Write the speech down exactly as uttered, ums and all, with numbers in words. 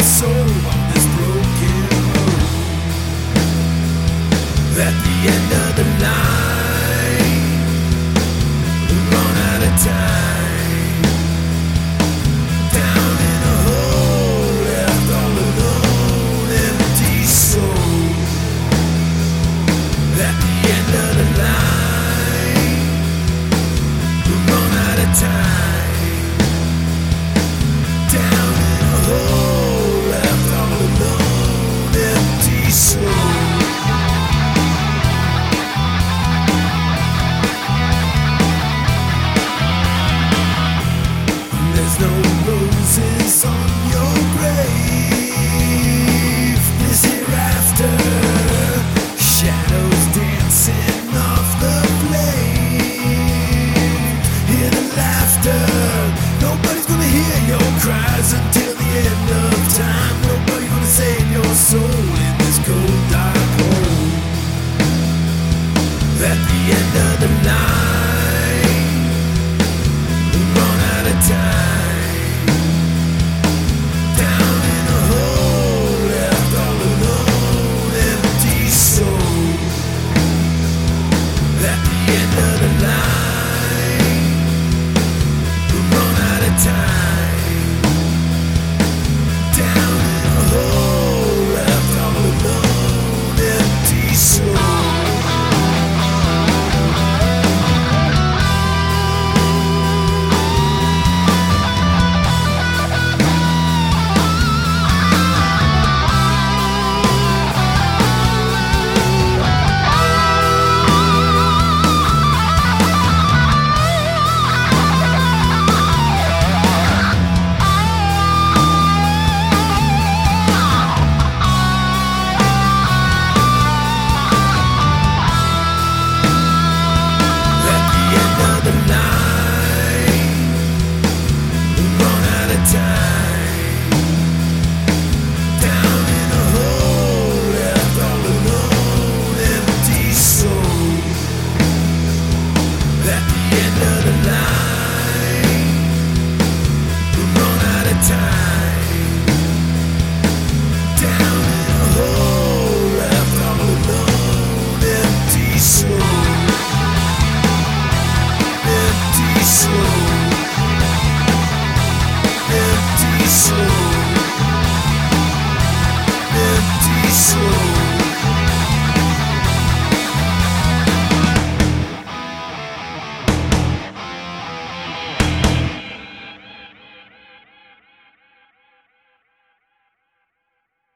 soul on this broken road. At the end of the line, we run out of time. Down in a hole, left all alone, empty soul. At the end of the line, we run out of time. Down in a hole, left all alone, empty soul. There's no roses on your grave. This hereafter, shadows dancing off the flame. Hear the laughter. Nobody's gonna hear your cries until the end of time. Nobody's gonna save your soul in this cold dark hole. At the end of the night.